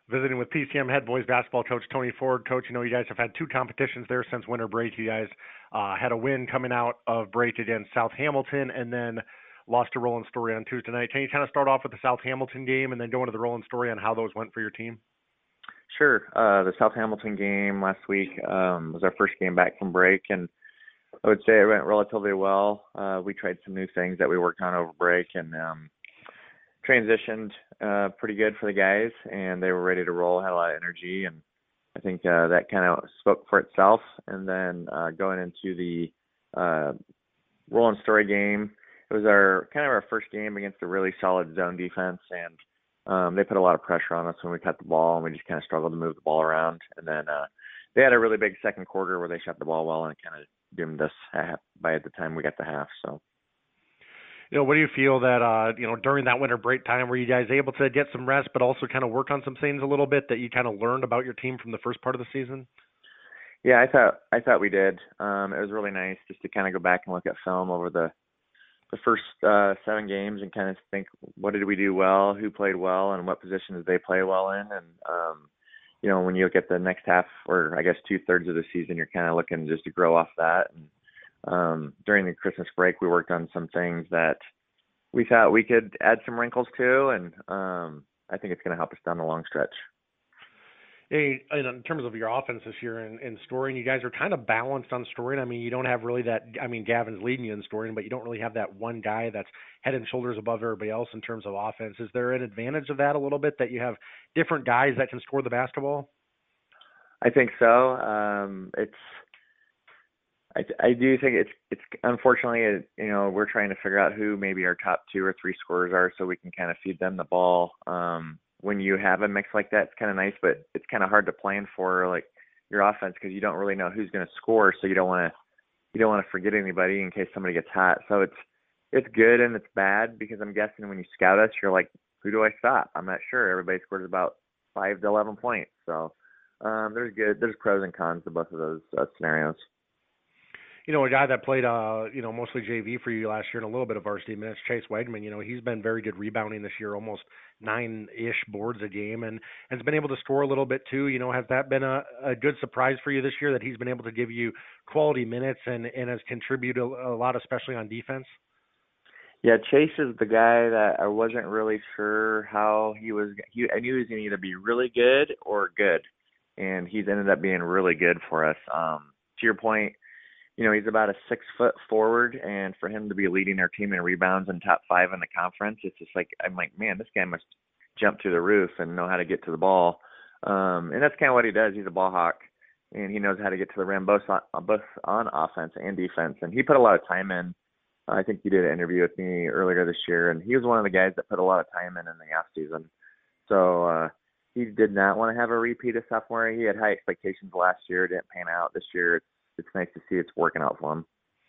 Visiting with PCM head boys basketball coach Tony Ford. Coach, you guys have had two competitions there since winter break. You guys had a win coming out of break against South Hamilton, and then lost to Roland Story on Tuesday night. Can you kind of start off with the South Hamilton game and then go into the Roland Story on how those went for your team? Sure. The South Hamilton game last week was our first game back from break, and I would say it went relatively well. We tried some new things that we worked on over break, and transitioned pretty good for the guys, and they were ready to roll, had a lot of energy, and I think that kind of spoke for itself. And then going into the Roland Story game, it was our first game against a really solid zone defense, and they put a lot of pressure on us when we cut the ball, and we just kind of struggled to move the ball around. And then they had a really big second quarter where they shot the ball well, and it kind of doomed us by the time we got to half. So. What do you feel that, during that winter break time, were you guys able to get some rest, but also kind of work on some things a little bit that you kind of learned about your team from the first part of the season? Yeah, I thought we did. It was really nice just to kind of go back and look at film over the first 7 games and kind of think, what did we do well, who played well, and what positions did they play well in. And, when you look at the next half, or I guess 2/3 of the season, you're kind of looking just to grow off that. And during the Christmas break, we worked on some things that we thought we could add some wrinkles to, and I think it's going to help us down the long stretch. Hey, in terms of your offense this year in scoring, you guys are kind of balanced on scoring. I mean, you don't have really that. I mean, Gavin's leading you in scoring, but you don't really have that one guy that's head and shoulders above everybody else in terms of offense. Is there an advantage of that a little bit, that you have different guys that can score the basketball? I think so. I do think it's unfortunately, we're trying to figure out who maybe our top 2 or 3 scorers are, so we can kind of feed them the ball. When you have a mix like that, it's kind of nice, but it's kind of hard to plan for like your offense, because you don't really know who's going to score, so you don't want to forget anybody in case somebody gets hot. So it's good and it's bad, because I'm guessing when you scout us, you're like, who do I stop? I'm not sure. Everybody scores about 5 to 11 points, so there's pros and cons to both of those scenarios. A guy that played, mostly JV for you last year and a little bit of varsity minutes, Chase Wegman, he's been very good rebounding this year, almost 9-ish boards a game, and has been able to score a little bit too. Has that been a good surprise for you this year, that he's been able to give you quality minutes and has contributed a lot, especially on defense? Yeah, Chase is the guy that I wasn't really sure how I knew he was going to either be really good or good, and he's ended up being really good for us. To your point, he's about a 6-foot forward, and for him to be leading our team in rebounds and top 5 in the conference, it's just like, I'm like, man, this guy must jump through the roof and know how to get to the ball. And that's kind of what he does. He's a ball hawk, and he knows how to get to the rim, both on offense and defense. And he put a lot of time in. I think he did an interview with me earlier this year, and he was one of the guys that put a lot of time in the off season. So he did not want to have a repeat of sophomore. He had high expectations last year. It didn't pan out this year. It's nice to see it's working out for him.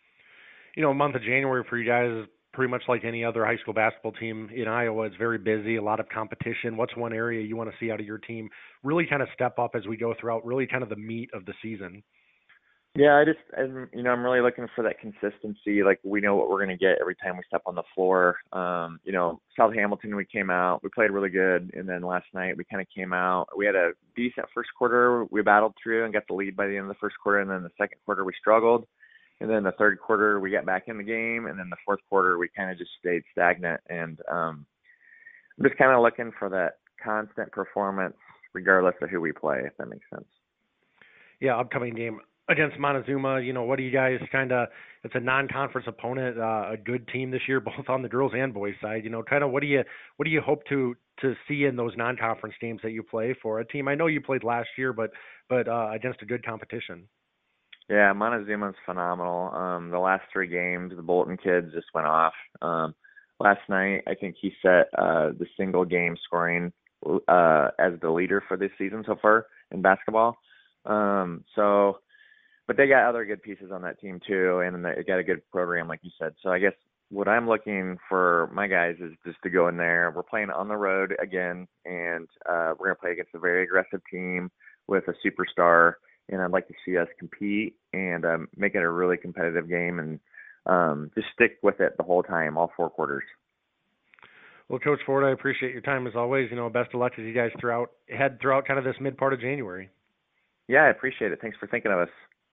A month of January for you guys is pretty much like any other high school basketball team in Iowa. It's very busy, a lot of competition. What's one area you want to see out of your team really kind of step up as we go throughout really kind of the meat of the season? Yeah, I'm really looking for that consistency. Like, we know what we're going to get every time we step on the floor. South Hamilton, we came out, we played really good. And then last night we kind of came out, we had a decent first quarter. We battled through and got the lead by the end of the first quarter. And then the second quarter we struggled. And then the third quarter we got back in the game. And then the fourth quarter we kind of just stayed stagnant. And I'm just kind of looking for that constant performance regardless of who we play, if that makes sense. Yeah, upcoming game against Montezuma, what do you guys it's a non-conference opponent, a good team this year, both on the girls and boys side, what do you hope to see in those non-conference games that you play for a team? I know you played last year, but against a good competition. Yeah, Montezuma's phenomenal. The last 3 games, the Bolton kids just went off. Last night, I think he set the single game scoring as the leader for this season so far in basketball. But they got other good pieces on that team too, and they got a good program, like you said. So I guess what I'm looking for my guys is just to go in there. We're playing on the road again, and we're going to play against a very aggressive team with a superstar, and I'd like to see us compete and make it a really competitive game, and just stick with it the whole time, all 4 quarters. Well, Coach Ford, I appreciate your time as always. Best of luck as you guys head throughout kind of this mid part of January. Yeah, I appreciate it. Thanks for thinking of us.